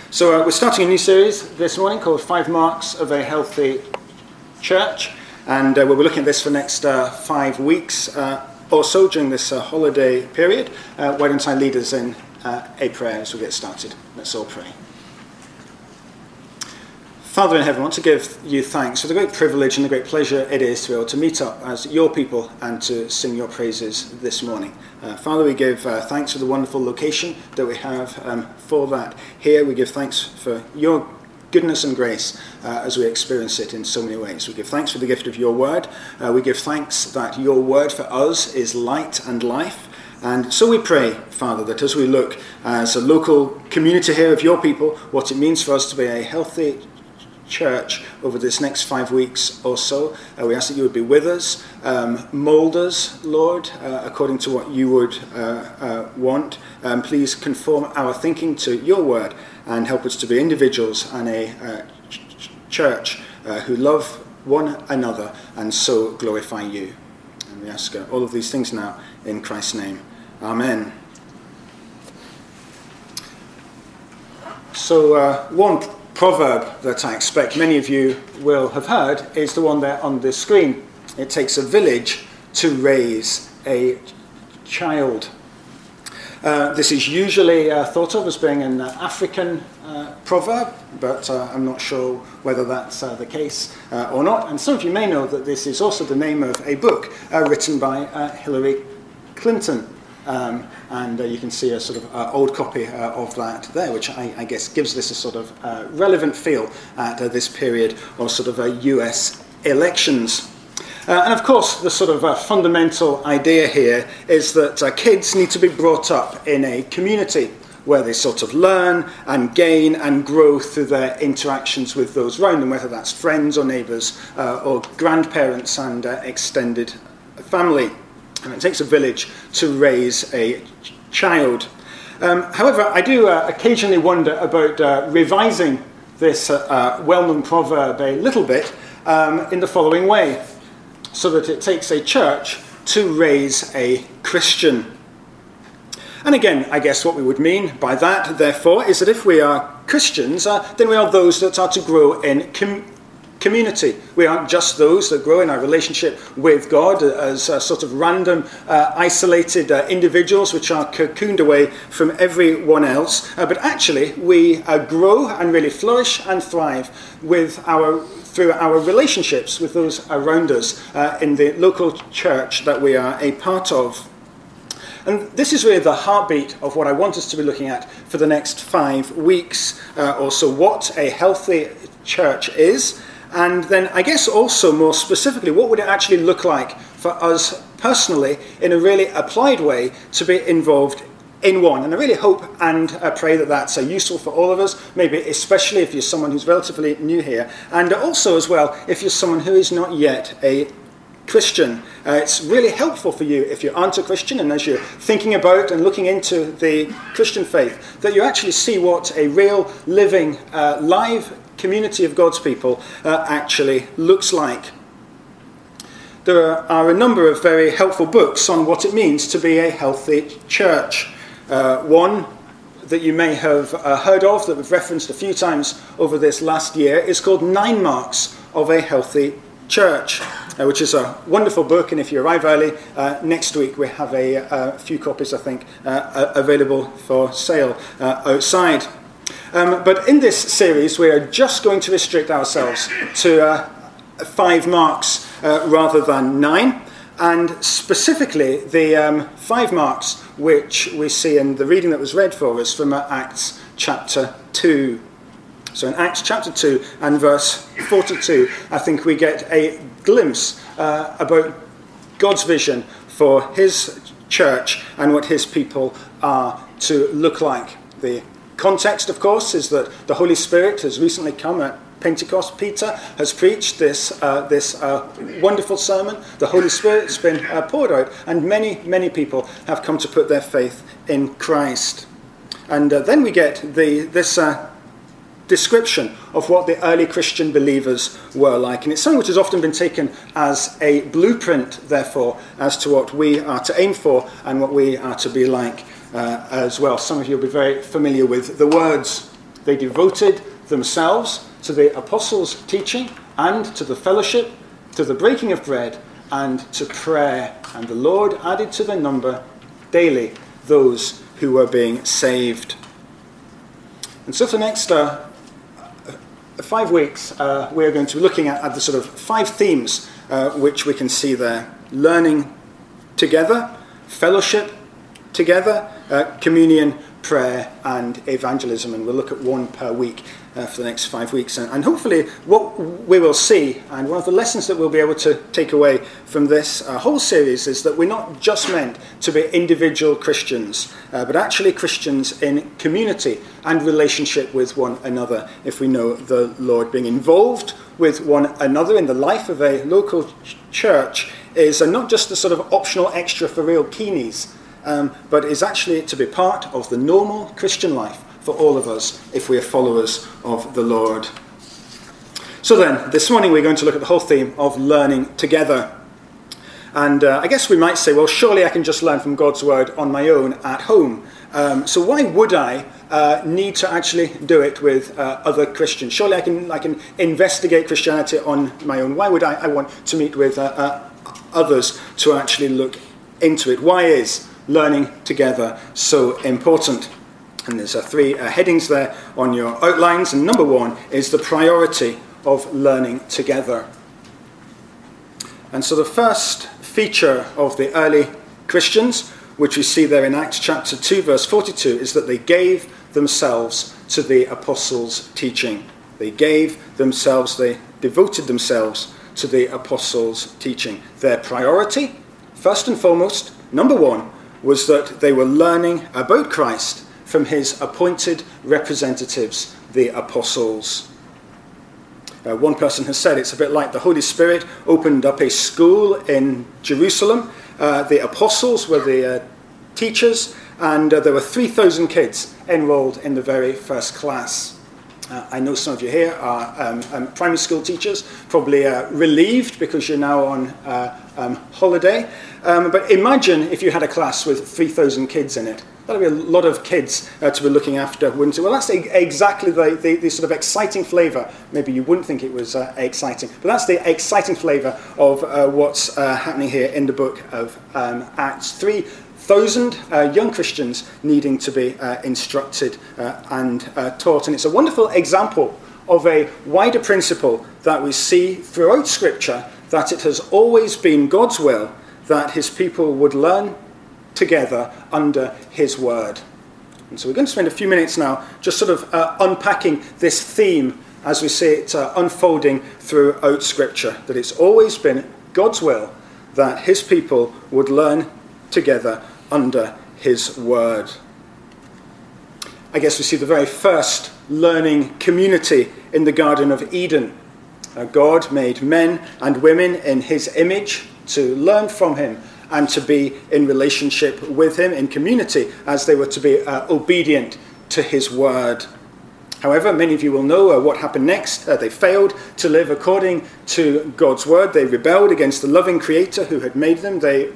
So we're starting a new series this morning called 5 Marks of a Healthy Church, and we'll be looking at this for the next 5 weeks or so during this holiday period. Why don't I lead us in a prayer as we get started? Let's all pray. Father in heaven, I want to give you thanks for the great privilege and the great pleasure it is to be able to meet up as your people and to sing your praises this morning. Father, we give thanks for the wonderful location that we have for that here. We give thanks for your goodness and grace as we experience it in so many ways. We give thanks for the gift of your word. We give thanks that your word for us is light and life. And so we pray, Father, that as we look as a local community here of your people, what it means for us to be a healthy church over this next 5 weeks or so. We ask that you would be with us, mould us, Lord, according to what you would want. Please conform our thinking to your word and help us to be individuals and a church who love one another and so glorify you. And we ask all of these things now in Christ's name. Amen. So one proverb that I expect many of you will have heard is the one there on the screen. It takes a village to raise a child. This is usually thought of as being an African proverb, but I'm not sure whether that's the case or not. And some of you may know that this is also the name of a book written by Hillary Clinton. And you can see a sort of old copy of that there, which I guess gives this a sort of relevant feel at this period of sort of US elections. And of course, the sort of fundamental idea here is that kids need to be brought up in a community where they sort of learn and gain and grow through their interactions with those around them, whether that's friends or neighbours or grandparents and extended family. And it takes a village to raise a child. However, I do occasionally wonder about revising this well-known proverb a little bit in the following way, so that it takes a church to raise a Christian. And again, I guess what we would mean by that, therefore, is that if we are Christians, then we are those that are to grow in community. We aren't just those that grow in our relationship with God as sort of random, isolated individuals which are cocooned away from everyone else, but actually we grow and really flourish and thrive through our relationships with those around us in the local church that we are a part of. And this is really the heartbeat of what I want us to be looking at for the next 5 weeks or so, what a healthy church is. And then I guess also more specifically, what would it actually look like for us personally in a really applied way to be involved in one? And I really hope and pray that that's useful for all of us, maybe especially if you're someone who's relatively new here. And also as well, if you're someone who is not yet a Christian. It's really helpful for you if you aren't a Christian, and as you're thinking about and looking into the Christian faith, that you actually see what a real, living, live community of God's people actually looks like. There are a number of very helpful books on what it means to be a healthy church. One that you may have heard of, that we've referenced a few times over this last year, is called 9 Marks of a Healthy Church, which is a wonderful book, and if you arrive early, next week we have a few copies, I think, available for sale outside. But in this series, we are just going to restrict ourselves to 5 marks rather than 9. And specifically, the 5 marks which we see in the reading that was read for us from Acts chapter 2. So in Acts chapter 2 and verse 42, I think we get a glimpse about God's vision for his church and what his people are to look like. The context, of course, is that the Holy Spirit has recently come at Pentecost. Peter has preached this wonderful sermon. The Holy Spirit's been poured out, and many people have come to put their faith in Christ. And then we get this description of what the early Christian believers were like. And it's something which has often been taken as a blueprint, therefore, as to what we are to aim for and what we are to be like as well. Some of you will be very familiar with the words They devoted themselves to the apostles' teaching and to the fellowship, to the breaking of bread, and to prayer. And the Lord added to their number daily those who were being saved. And so for the next 5 weeks, we are going to be looking at the sort of 5 themes which we can see there. Learning together, fellowship together, communion, prayer, and evangelism. And we'll look at one per week for the next 5 weeks. And hopefully what we will see, and one of the lessons that we'll be able to take away from this whole series, is that we're not just meant to be individual Christians, but actually Christians in community and relationship with one another. If we know the Lord, being involved with one another in the life of a local church is not just a sort of optional extra for real keenies, but is actually to be part of the normal Christian life for all of us if we are followers of the Lord. So then, this morning we're going to look at the whole theme of learning together. And I guess we might say, well, surely I can just learn from God's word on my own at home. So why would I need to actually do it with other Christians? Surely I can investigate Christianity on my own. Why would I want to meet with others to actually look into it? Why is learning together so important? And there's 3 headings there on your outlines. And number 1 is the priority of learning together. And so the first feature of the early Christians, which we see there in Acts chapter 2, verse 42, is that they gave themselves to the apostles' teaching. They devoted themselves to the apostles' teaching. Their priority, first and foremost, number 1, was that they were learning about Christ from his appointed representatives, the apostles. One person has said it's a bit like the Holy Spirit opened up a school in Jerusalem. The apostles were the teachers, and there were 3,000 kids enrolled in the very first class. I know some of you here are primary school teachers, probably relieved because you're now on holiday. But imagine if you had a class with 3,000 kids in it. That would be a lot of kids to be looking after, wouldn't it? Well, that's exactly the sort of exciting flavour. Maybe you wouldn't think it was exciting, but that's the exciting flavour of what's happening here in the book of Acts. 3,000 young Christians needing to be instructed and taught. And it's a wonderful example of a wider principle that we see throughout Scripture, that it has always been God's will that his people would learn together under his word. And so we're going to spend a few minutes now just sort of unpacking this theme as we see it unfolding throughout Scripture, that it's always been God's will that his people would learn together under his word. I guess we see the very first learning community in the Garden of Eden. God made men and women in his image to learn from him and to be in relationship with him in community as they were to be obedient to his word. However, many of you will know what happened next. They failed to live according to God's word. They rebelled against the loving Creator who had made them. They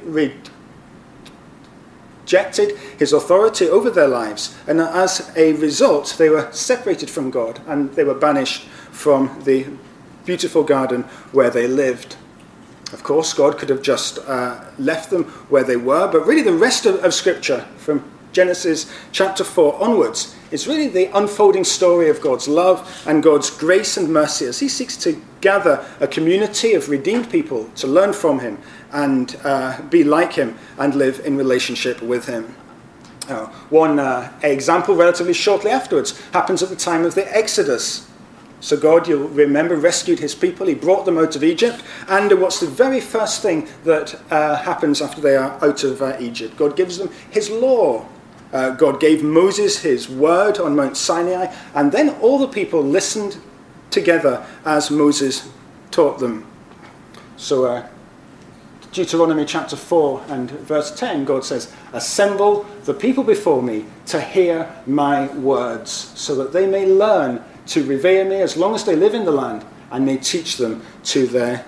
rejected his authority over their lives. And as a result, they were separated from God and they were banished from the beautiful garden where they lived. Of course, God could have just left them where they were, but really the rest of Scripture, from Genesis chapter 4 onwards, is really the unfolding story of God's love and God's grace and mercy as he seeks to gather a community of redeemed people to learn from him and be like him and live in relationship with him. One example relatively shortly afterwards happens at the time of the Exodus. So God, you'll remember, rescued his people. He brought them out of Egypt. And what's the very first thing that happens after they are out of Egypt? God gives them his law. God gave Moses his word on Mount Sinai. And then all the people listened together as Moses taught them. So Deuteronomy chapter 4 and verse 10, God says, "Assemble the people before me to hear my words, so that they may learn to revere me as long as they live in the land, and may teach them to their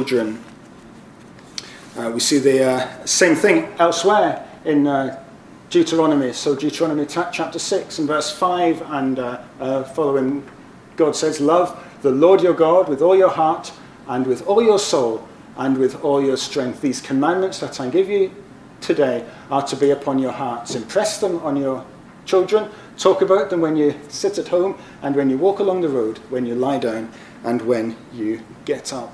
children." We see the same thing elsewhere in Deuteronomy. So Deuteronomy chapter 6 and verse 5 and following, God says, love the Lord your God with all your heart and with all your soul and with all your strength. These commandments that I give you today are to be upon your hearts. Impress them on your children. Talk about them when you sit at home and when you walk along the road, when you lie down and when you get up.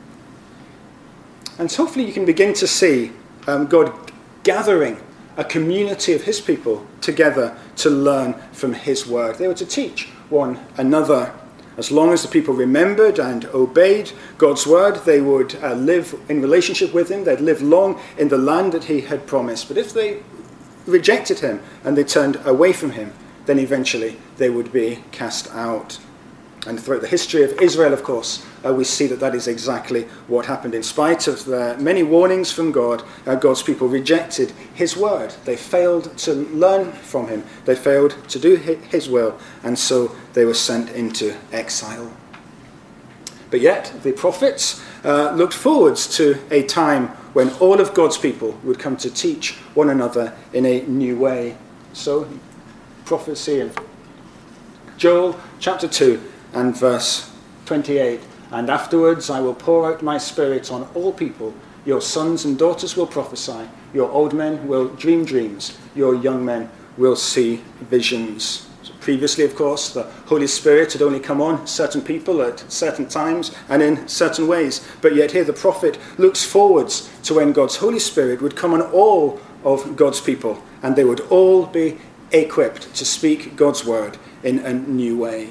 And so hopefully you can begin to see God gathering a community of his people together to learn from his word. They were to teach one another. As long as the people remembered and obeyed God's word, they would live in relationship with him. They'd live long in the land that he had promised. But if they rejected him and they turned away from him, then eventually they would be cast out. And throughout the history of Israel, of course, we see that is exactly what happened. In spite of the many warnings from God, God's people rejected his word. They failed to learn from him. They failed to do his will, and so they were sent into exile. But yet, the prophets looked forwards to a time when all of God's people would come to teach one another in a new way. So, prophecy of Joel chapter 2 and verse 28. And afterwards I will pour out my spirit on all people. Your sons and daughters will prophesy. Your old men will dream dreams. Your young men will see visions. So previously, of course, the Holy Spirit had only come on certain people at certain times and in certain ways. But yet here the prophet looks forwards to when God's Holy Spirit would come on all of God's people, and they would all be equipped to speak God's word in a new way.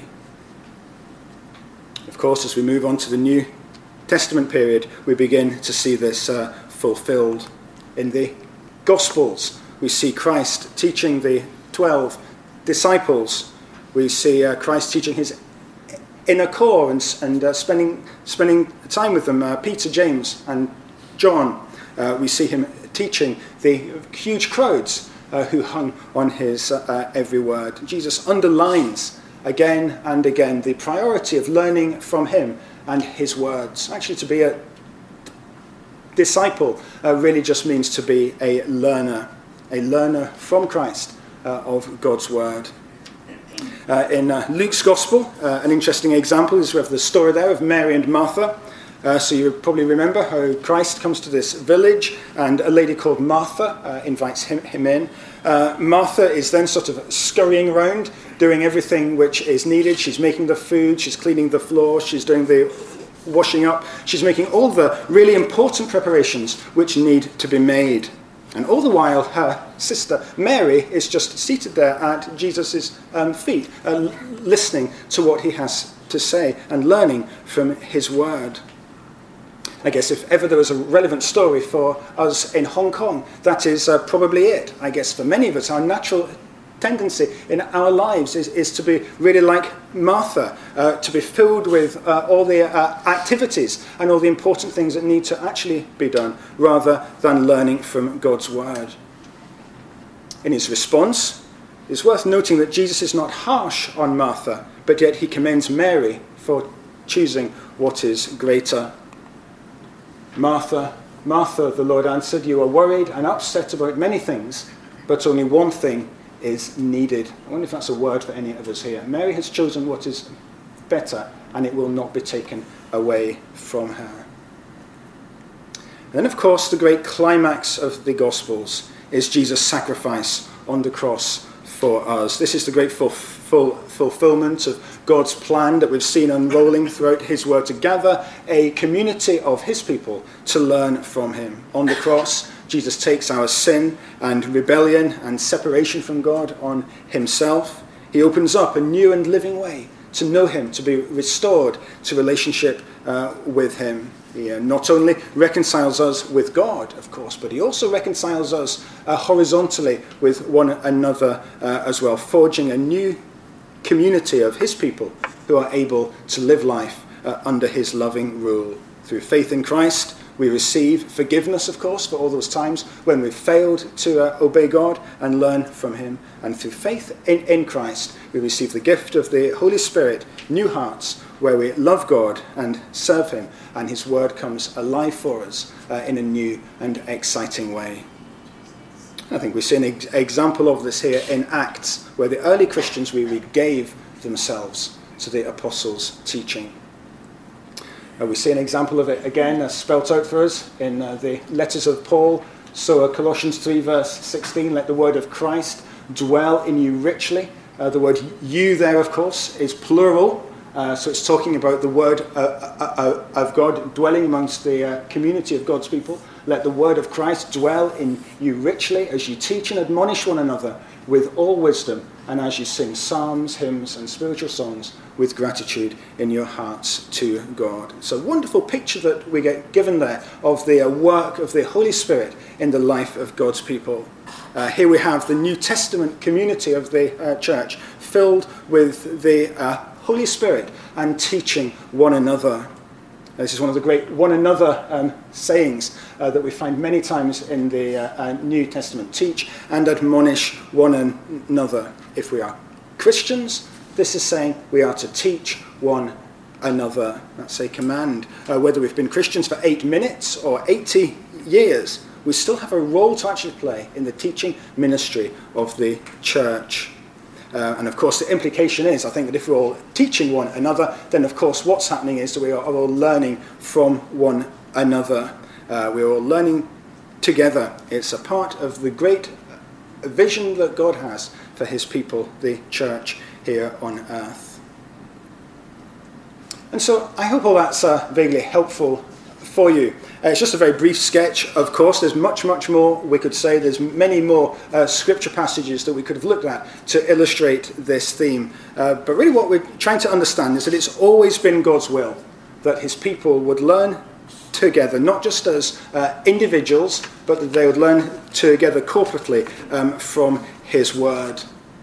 Of course, as we move on to the New Testament period, we begin to see this fulfilled. In the Gospels, we see Christ teaching the 12 disciples. We see Christ teaching his inner core and spending time with them, Peter, James, and John. We see him teaching the huge crowds who hung on his every word. Jesus underlines again and again the priority of learning from him and his words. Actually, to be a disciple really just means to be a learner from Christ of God's word. In Luke's Gospel, an interesting example is we have the story there of Mary and Martha. So you probably remember how Christ comes to this village and a lady called Martha invites him in. Martha is then sort of scurrying around, doing everything which is needed. She's making the food, she's cleaning the floor, she's doing the washing up. She's making all the really important preparations which need to be made. And all the while, her sister Mary is just seated there at Jesus' feet, listening to what he has to say and learning from his word. I guess if ever there was a relevant story for us in Hong Kong, that is probably it. I guess for many of us, our natural tendency in our lives is to be really like Martha, to be filled with all the activities and all the important things that need to actually be done, rather than learning from God's word. In his response, it's worth noting that Jesus is not harsh on Martha, but yet he commends Mary for choosing what is greater. Martha, Martha, the Lord answered, you are worried and upset about many things, but only one thing is needed. I wonder if that's a word for any of us here. Mary has chosen what is better, and it will not be taken away from her. And then, of course, the great climax of the Gospels is Jesus' sacrifice on the cross for us. This is the great fulfillment of God's plan that we've seen unrolling throughout his word to gather a community of his people to learn from him. On the cross, Jesus takes our sin and rebellion and separation from God on himself. He opens up a new and living way to know him, to be restored to relationship with him. He not only reconciles us with God, of course, but he also reconciles us horizontally with one another as well, forging a new community of his people who are able to live life under his loving rule. Through faith in Christ, we receive forgiveness, of course, for all those times when we've failed to obey God and learn from him. And through faith in Christ, we receive the gift of the Holy Spirit, new hearts, where we love God and serve him, and his word comes alive for us in a new and exciting way. I think we see an example of this here in Acts, where the early Christians, we read, gave themselves to the apostles' teaching. We see an example of it again spelt out for us in the letters of Paul. So Colossians 3 verse 16, let the word of Christ dwell in you richly. The word you there, of course, is plural. So it's talking about the word of God dwelling amongst the community of God's people. Let the word of Christ dwell in you richly as you teach and admonish one another with all wisdom, and as you sing psalms, hymns, and spiritual songs with gratitude in your hearts to God. It's a wonderful picture that we get given there of the work of the Holy Spirit in the life of God's people. Here we have the New Testament community of the church filled with the Holy Spirit and teaching one another. This is one of the great one another sayings that we find many times in the New Testament. Teach and admonish one another. If we are Christians, this is saying we are to teach one another. That's a command. Whether we've been Christians for 8 minutes or 80 years, we still have a role to actually play in the teaching ministry of the church. And of course the implication is, I think, that if we're all teaching one another, then of course what's happening is that we are all learning from one another. We're all learning together. It's a part of the great vision that God has for his people, the church here on earth. And so I hope all that's vaguely helpful for you. It's just a very brief sketch, of course. There's much, much more we could say. There's many more scripture passages that we could have looked at to illustrate this theme. But really what we're trying to understand is that it's always been God's will that his people would learn together, not just as individuals, but that they would learn together corporately from his word.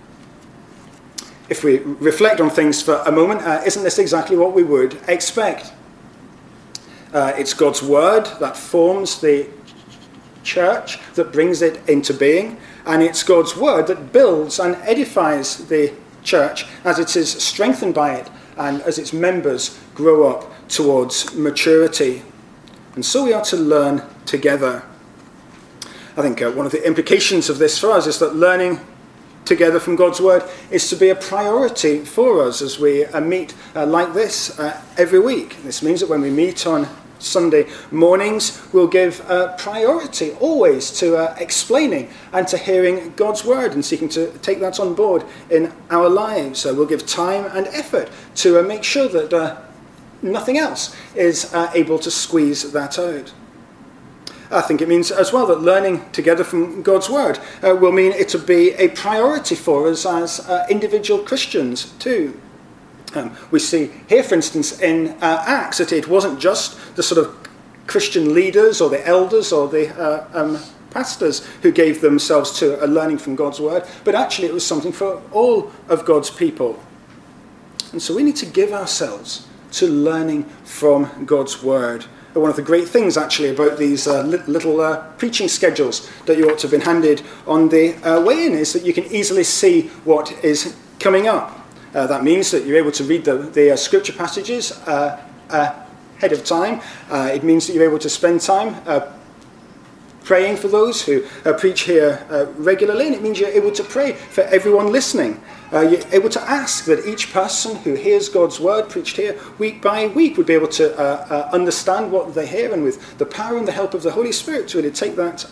If we reflect on things for a moment, isn't this exactly what we would expect? It's God's word that forms the church, that brings it into being, and it's God's word that builds and edifies the church as it is strengthened by it and as its members grow up towards maturity. And so we are to learn together. I think one of the implications of this for us is that learning together from God's word is to be a priority for us as we meet like this every week. This means that when we meet on Sunday mornings, we'll give priority always to explaining and to hearing God's word and seeking to take that on board in our lives. We'll give time and effort to make sure that nothing else is able to squeeze that out. I think it means as well that learning together from God's word will mean it to be a priority for us as individual Christians too. We see here, for instance, in Acts, that it wasn't just the sort of Christian leaders or the elders or the pastors who gave themselves to learning from God's word, but actually it was something for all of God's people. And so we need to give ourselves to learning from God's word. One of the great things, actually, about these little preaching schedules that you ought to have been handed on the way in is that you can easily see what is coming up. That means that you're able to read the scripture passages ahead of time. It means that you're able to spend time praying for those who preach here regularly, and it means you're able to pray for everyone listening. You're able to ask that each person who hears God's word preached here week by week would be able to understand what they hear, and with the power and the help of the Holy Spirit to really take that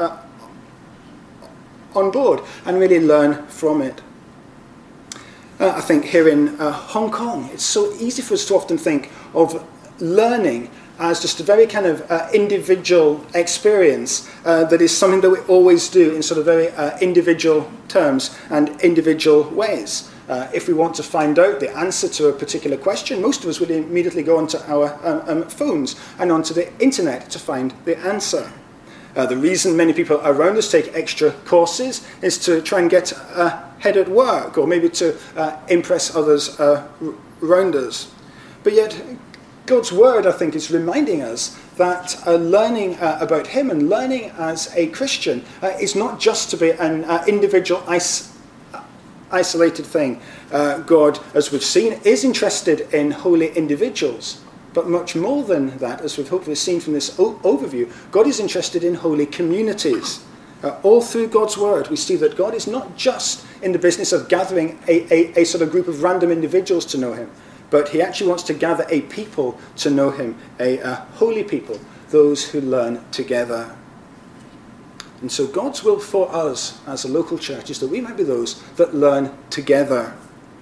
on board and really learn from it. I think here in Hong Kong, it's so easy for us to often think of learning as just a very kind of individual experience that is something that we always do in sort of very individual terms and individual ways. If we want to find out the answer to a particular question, most of us would immediately go onto our phones and onto the internet to find the answer. The reason many people around us take extra courses is to try and get ahead at work, or maybe to impress others around us. But yet, God's word, I think, is reminding us that learning about him and learning as a Christian is not just to be an individual isolated thing. God, as we've seen, is interested in holy individuals. But much more than that, as we've hopefully seen from this overview, God is interested in holy communities. All through God's word, we see that God is not just in the business of gathering a sort of group of random individuals to know him, but he actually wants to gather a people to know him, a holy people, those who learn together. And so God's will for us as a local church is that we might be those that learn together.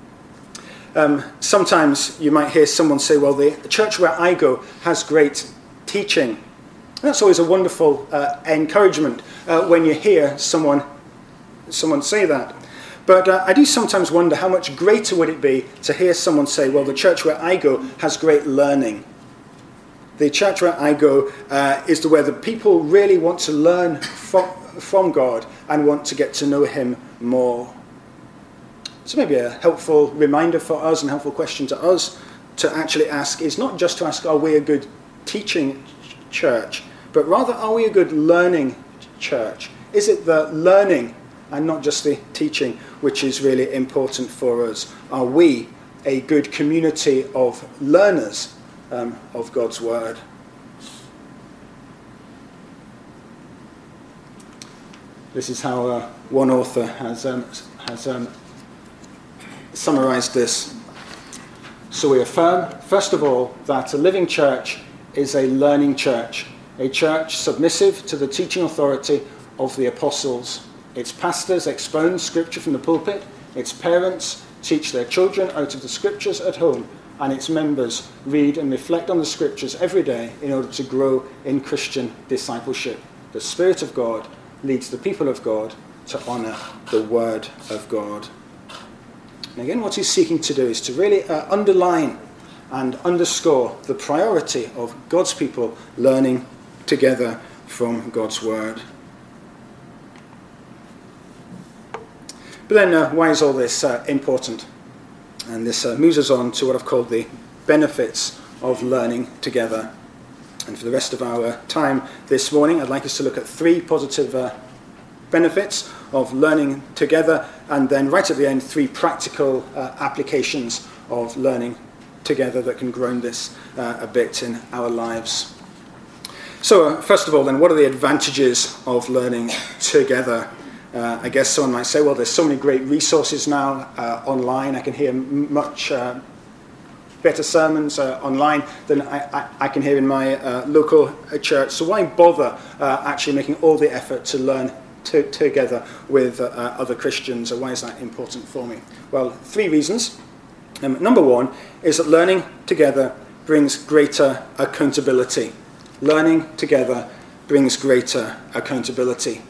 Sometimes you might hear someone say, well, the church where I go has great teaching. And that's always a wonderful encouragement when you hear someone say that. But I do sometimes wonder how much greater would it be to hear someone say, well, the church where I go has great learning. The church where I go is where the people really want to learn from God and want to get to know him more. So maybe a helpful reminder for us and helpful question to us to actually ask is not just to ask, are we a good teaching church, but rather, are we a good learning church? Is it the learning and not just the teaching which is really important for us? Are we a good community of learners of God's word? This is how one author has summarized this. So we affirm, first of all, that a living church is a learning church, a church submissive to the teaching authority of the apostles. Its pastors expound scripture from the pulpit, its parents teach their children out of the scriptures at home, and its members read and reflect on the scriptures every day in order to grow in Christian discipleship. The Spirit of God leads the people of God to honour the word of God. And again, what he's seeking to do is to really underline and underscore the priority of God's people learning together from God's word. But then, why is all this important? And this moves us on to what I've called the benefits of learning together. And for the rest of our time this morning, I'd like us to look at three positive benefits of learning together, and then right at the end, three practical applications of learning together that can ground this a bit in our lives. So first of all then, what are the advantages of learning together? I guess someone might say, well, there's so many great resources now online. I can hear much better sermons online than I can hear in my local church. So why bother actually making all the effort to learn together with other Christians? Or why is that important for me? Well, three reasons. Number one is that learning together brings greater accountability. Learning together brings greater accountability.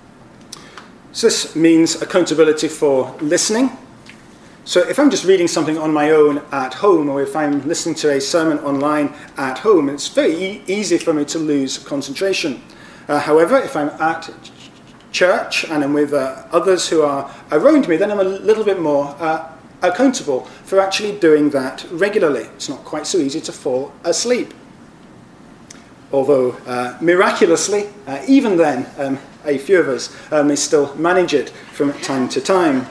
So this means accountability for listening. So if I'm just reading something on my own at home, or if I'm listening to a sermon online at home, it's very easy for me to lose concentration. However, if I'm at church and I'm with others who are around me, then I'm a little bit more accountable for actually doing that regularly. It's not quite so easy to fall asleep. Although miraculously, even then, a few of us may still manage it from time to time.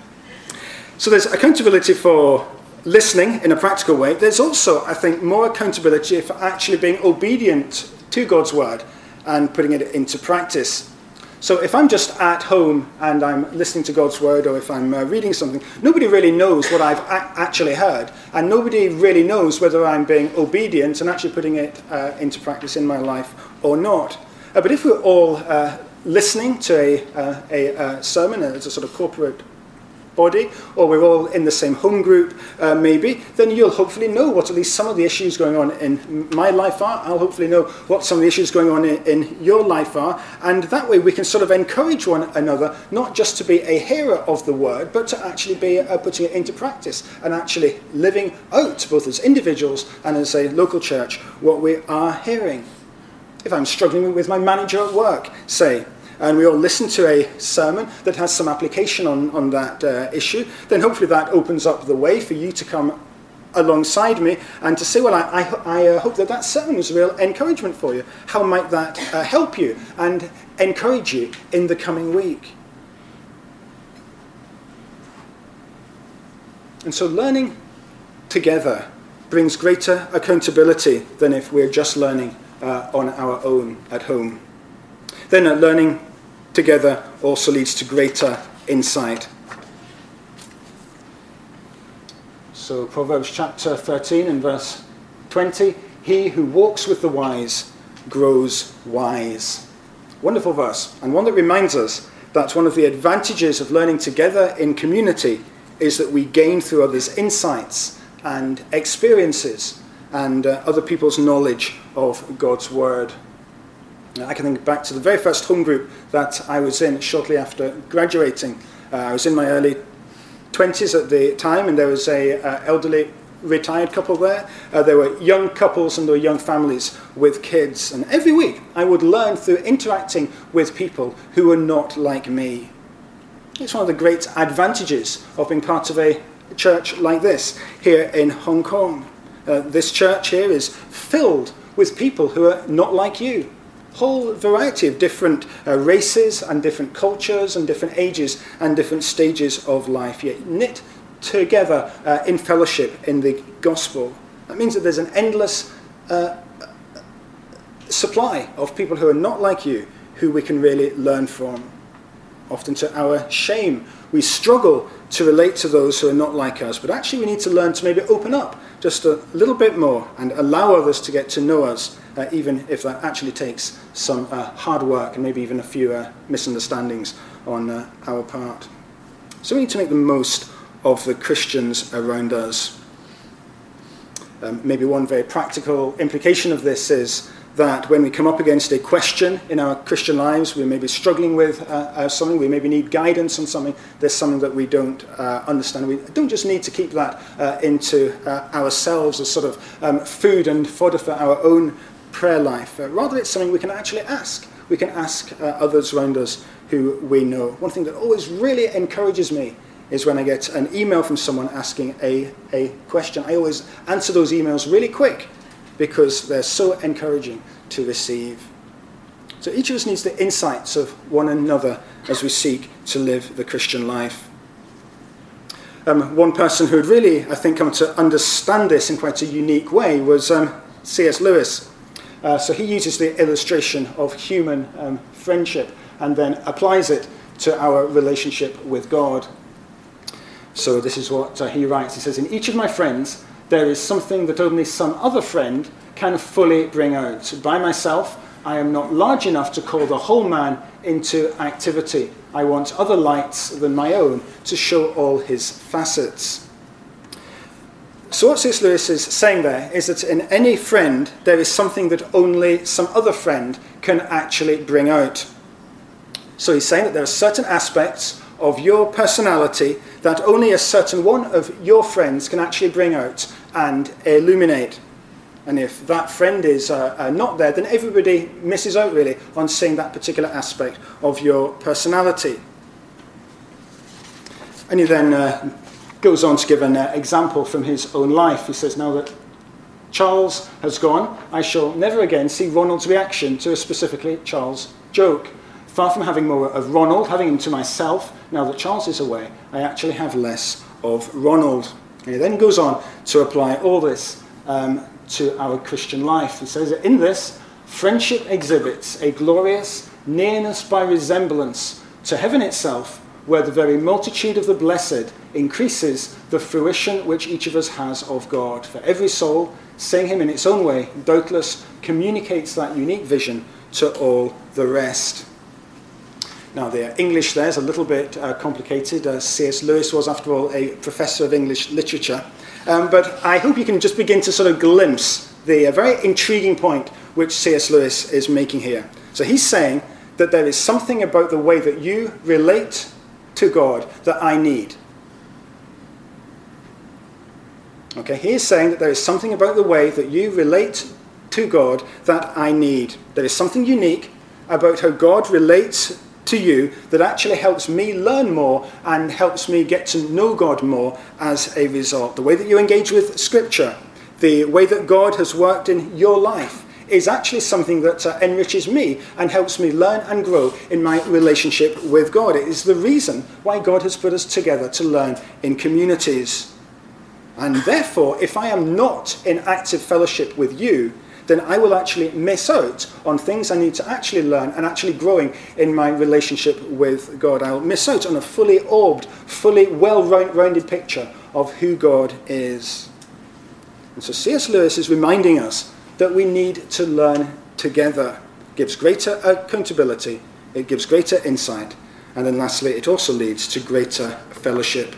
So there's accountability for listening in a practical way. There's also, I think, more accountability for actually being obedient to God's word and putting it into practice. So if I'm just at home and I'm listening to God's word, or if I'm reading something, nobody really knows what I've actually heard, and nobody really knows whether I'm being obedient and actually putting it into practice in my life or not. But if we're all listening to a sermon as a sort of corporate body, or we're all in the same home group maybe, then you'll hopefully know what at least some of the issues going on in my life are. I'll hopefully know what some of the issues going on in your life are, and that way we can sort of encourage one another, not just to be a hearer of the word, but to actually be putting it into practice and actually living out, both as individuals and as a local church, what we are hearing. If I'm struggling with my manager at work, say, and we all listen to a sermon that has some application on that issue, then hopefully that opens up the way for you to come alongside me and to say, well, I hope that sermon was a real encouragement for you. How might that help you and encourage you in the coming week? And so learning together brings greater accountability than if we're just learning on our own at home. Then learning together also leads to greater insight. So Proverbs chapter 13 and verse 20, he who walks with the wise grows wise. Wonderful verse, and one that reminds us that one of the advantages of learning together in community is that we gain through others' insights and experiences and other people's knowledge of God's word. I can think back to the very first home group that I was in shortly after graduating. I was in my early 20s at the time, and there was a elderly retired couple there. There were young couples and there were young families with kids. And every week I would learn through interacting with people who were not like me. It's one of the great advantages of being part of a church like this here in Hong Kong. This church here is filled with people who are not like you. Whole variety of different races and different cultures and different ages and different stages of life, yet knit together in fellowship in the gospel. That means that there's an endless supply of people who are not like you, who we can really learn from. Often to our shame, we struggle to relate to those who are not like us, but actually we need to learn to maybe open up just a little bit more and allow others to get to know us, even if that actually takes some hard work and maybe even a few misunderstandings on our part. So we need to make the most of the Christians around us. Maybe one very practical implication of this is that when we come up against a question in our Christian lives, we may be struggling with something, we maybe need guidance on something, there's something that we don't understand. We don't just need to keep that into ourselves as sort of food and fodder for our own prayer life. Rather, it's something we can actually ask. We can ask others around us who we know. One thing that always really encourages me is when I get an email from someone asking a question. I always answer those emails really quick, because they're so encouraging to receive. So each of us needs the insights of one another as we seek to live the Christian life. One person who had really, I think, come to understand this in quite a unique way was C.S. Lewis. So he uses the illustration of human friendship and then applies it to our relationship with God. So this is what he writes. He says, "In each of my friends, there is something that only some other friend can fully bring out. By myself, I am not large enough to call the whole man into activity. I want other lights than my own to show all his facets." So what C.S. Lewis is saying there is that in any friend, there is something that only some other friend can actually bring out. So he's saying that there are certain aspects of your personality that only a certain one of your friends can actually bring out and illuminate. And if that friend is not there, then everybody misses out really on seeing that particular aspect of your personality. And he then goes on to give an example from his own life. He says, now that Charles has gone, I shall never again see Ronald's reaction to a specifically Charles joke. Far from having more of Ronald, having him to myself, now that Charles is away, I actually have less of Ronald. And he then goes on to apply all this to our Christian life. He says that in this, friendship exhibits a glorious nearness by resemblance to heaven itself, where the very multitude of the blessed increases the fruition which each of us has of God. For every soul, seeing him in its own way, doubtless communicates that unique vision to all the rest. Now, the English there is a little bit complicated. C.S. Lewis was, after all, a professor of English literature. But I hope you can just begin to sort of glimpse the very intriguing point which C.S. Lewis is making here. So he's saying that there is something about the way that you relate to God that I need. Okay, he is saying that there is something about the way that you relate to God that I need. There is something unique about how God relates to you that actually helps me learn more and helps me get to know God more as a result. The way that you engage with Scripture, the way that God has worked in your life is actually something that enriches me and helps me learn and grow in my relationship with God. It is the reason why God has put us together to learn in communities. And therefore, if I am not in active fellowship with you, then I will actually miss out on things I need to actually learn and actually growing in my relationship with God. I'll miss out on a fully orbed, fully well-rounded picture of who God is. And so C.S. Lewis is reminding us that we need to learn together. It gives greater accountability, it gives greater insight, and then lastly, it also leads to greater fellowship.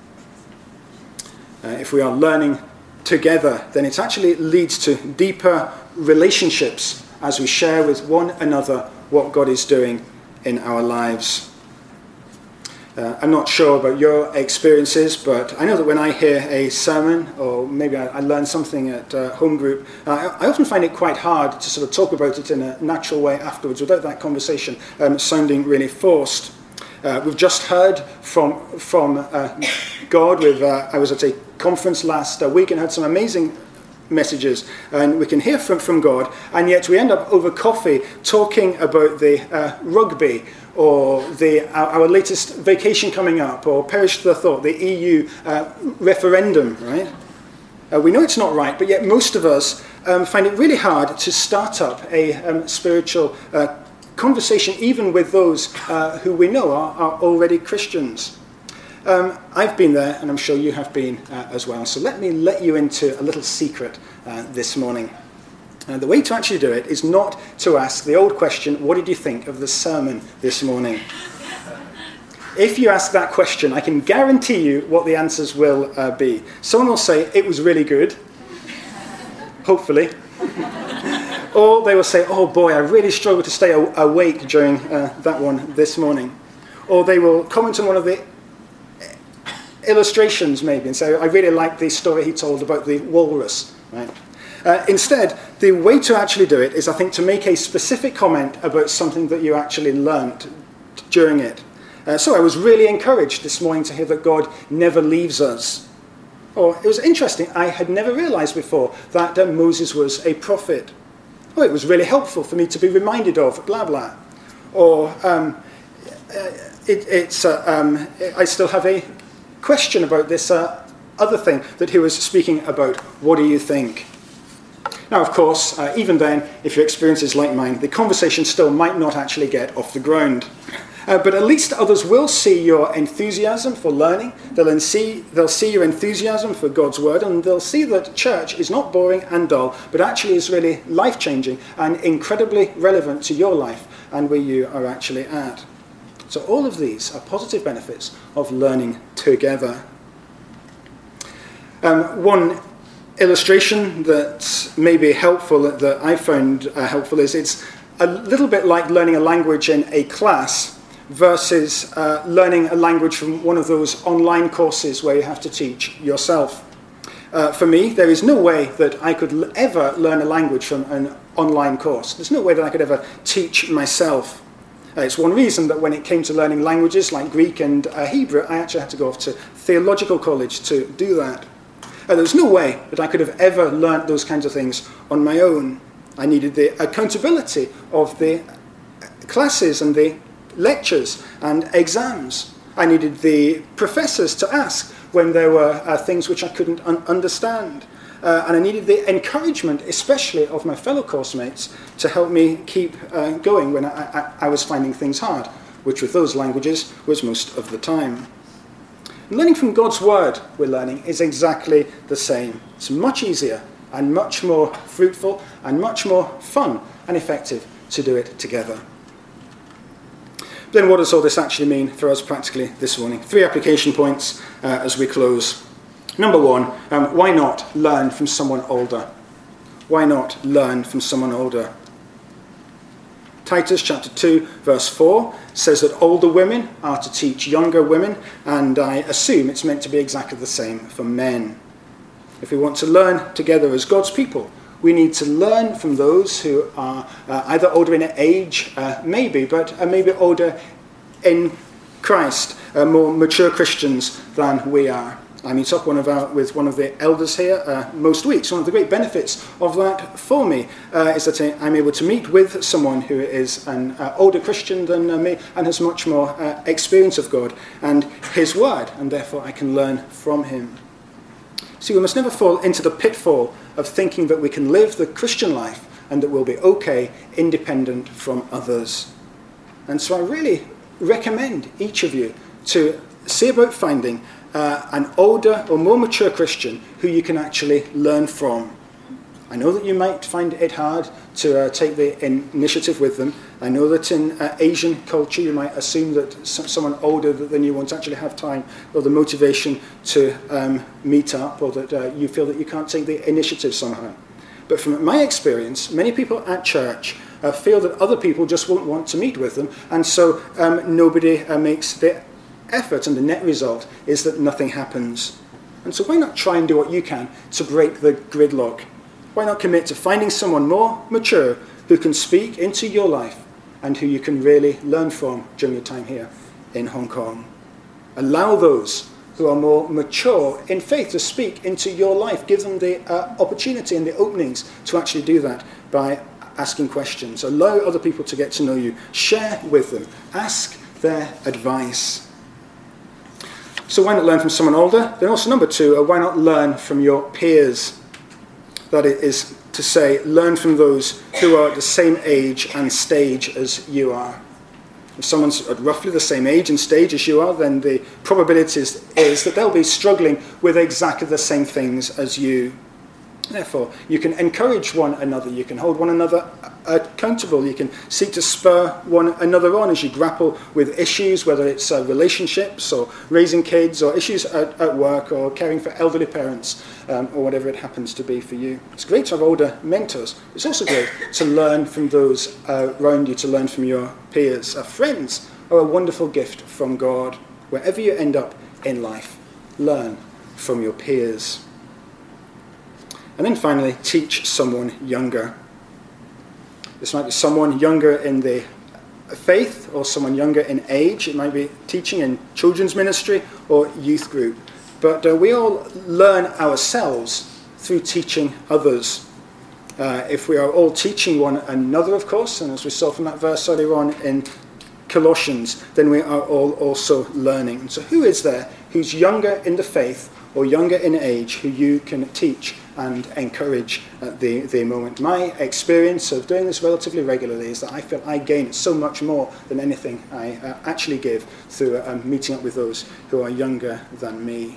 If we are learning together, then it actually leads to deeper relationships as we share with one another what God is doing in our lives. I'm not sure about your experiences, but I know that when I hear a sermon, or maybe I learn something at home group, I often find it quite hard to sort of talk about it in a natural way afterwards without that conversation sounding really forced. We've just heard from God. I was at a conference last week and had some amazing messages, and we can hear from God, and yet we end up over coffee talking about the rugby, or our latest vacation coming up, or perish the thought, the EU referendum, right? We know it's not right, but yet most of us find it really hard to start up a spiritual conversation, even with those who we know are already Christians. I've been there, and I'm sure you have been as well. So let me let you into a little secret this morning. The way to actually do it is not to ask the old question, what did you think of the sermon this morning? If you ask that question, I can guarantee you what the answers will be. Someone will say, it was really good, hopefully. Or they will say, oh boy, I really struggled to stay awake during that one this morning. Or they will comment on one of the illustrations maybe and say, I really like the story he told about the walrus, right? Instead, the way to actually do it is, I think, to make a specific comment about something that you actually learned during it. So I was really encouraged this morning to hear that God never leaves us. Or it was interesting, I had never realized before that Moses was a prophet. Oh, it was really helpful for me to be reminded of blah blah. Or I still have a question about this other thing that he was speaking about. What do you think? Now, of course, even then, if your experience is like mine, the conversation still might not actually get off the ground. But at least others will see your enthusiasm for learning. They'll see your enthusiasm for God's word, and they'll see that church is not boring and dull, but actually is really life-changing and incredibly relevant to your life and where you are actually at. So all of these are positive benefits of learning together. One illustration that may be helpful, that I found helpful, is it's a little bit like learning a language in a class versus learning a language from one of those online courses where you have to teach yourself. For me, there is no way that I could ever learn a language from an online course. There's no way that I could ever teach myself. It's one reason that when it came to learning languages like Greek and Hebrew, I actually had to go off to theological college to do that. There's no way that I could have ever learnt those kinds of things on my own. I needed the accountability of the classes and the lectures and exams. I needed the professors to ask when there were things which I couldn't understand. And I needed the encouragement, especially of my fellow course mates, to help me keep going when I was finding things hard, which with those languages was most of the time. Learning from God's word, we're learning, is exactly the same. It's much easier and much more fruitful and much more fun and effective to do it together. Then what does all this actually mean for us practically this morning? 3 application points as we close. Number 1, why not learn from someone older? Why not learn from someone older? Titus chapter 2 verse 4 says that older women are to teach younger women, and I assume it's meant to be exactly the same for men. If we want to learn together as God's people, we need to learn from those who are either older in age, maybe, but maybe older in Christ, more mature Christians than we are. I meet up with one of the elders here most weeks. One of the great benefits of that for me is that I'm able to meet with someone who is an older Christian than me and has much more experience of God and his word, and therefore I can learn from him. See, we must never fall into the pitfall of thinking that we can live the Christian life and that we'll be okay, independent from others. And so I really recommend each of you to see about finding an older or more mature Christian who you can actually learn from. I know that you might find it hard to take the initiative with them. I know that in Asian culture you might assume that someone older than you won't actually have time or the motivation to meet up, or that you feel that you can't take the initiative somehow. But from my experience, many people at church feel that other people just won't want to meet with them, and so nobody makes the effort, and the net result is that nothing happens. And so why not try and do what you can to break the gridlock? Why not commit to finding someone more mature who can speak into your life and who you can really learn from during your time here in Hong Kong? Allow those who are more mature in faith to speak into your life. Give them the opportunity and the openings to actually do that by asking questions. Allow other people to get to know you. Share with them. Ask their advice. So why not learn from someone older? Then also number two, why not learn from your peers? That is to say, learn from those who are at the same age and stage as you are. If someone's at roughly the same age and stage as you are, then the probability is that they'll be struggling with exactly the same things as you. Therefore, you can encourage one another, you can hold one another accountable, you can seek to spur one another on as you grapple with issues, whether it's relationships or raising kids or issues at work or caring for elderly parents or whatever it happens to be for you. It's great to have older mentors. It's also great to learn from those around you, to learn from your peers. Friends are a wonderful gift from God. Wherever you end up in life, learn from your peers. And then finally, teach someone younger. This might be someone younger in the faith or someone younger in age. It might be teaching in children's ministry or youth group. But we all learn ourselves through teaching others. If we are all teaching one another, of course, and as we saw from that verse earlier on in Colossians, then we are all also learning. So who is there who's younger in the faith or younger in age who you can teach and encourage at the moment? My experience of doing this relatively regularly is that I feel I gain so much more than anything I actually give through meeting up with those who are younger than me.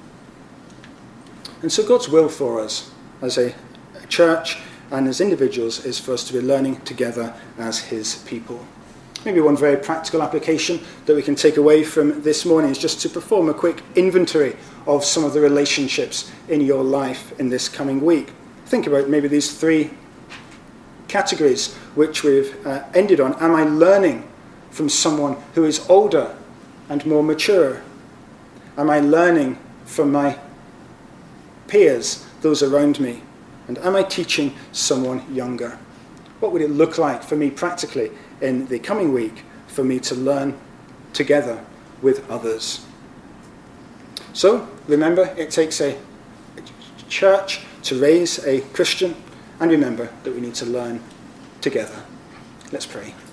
And so God's will for us as a church and as individuals is for us to be learning together as his people. Maybe one very practical application that we can take away from this morning is just to perform a quick inventory of some of the relationships in your life in this coming week. Think about maybe these three categories which we've ended on. Am I learning from someone who is older and more mature? Am I learning from my peers, those around me? And am I teaching someone younger? What would it look like for me practically in the coming week for me to learn together with others? So, remember, it takes a church to raise a Christian, and remember that we need to learn together. Let's pray.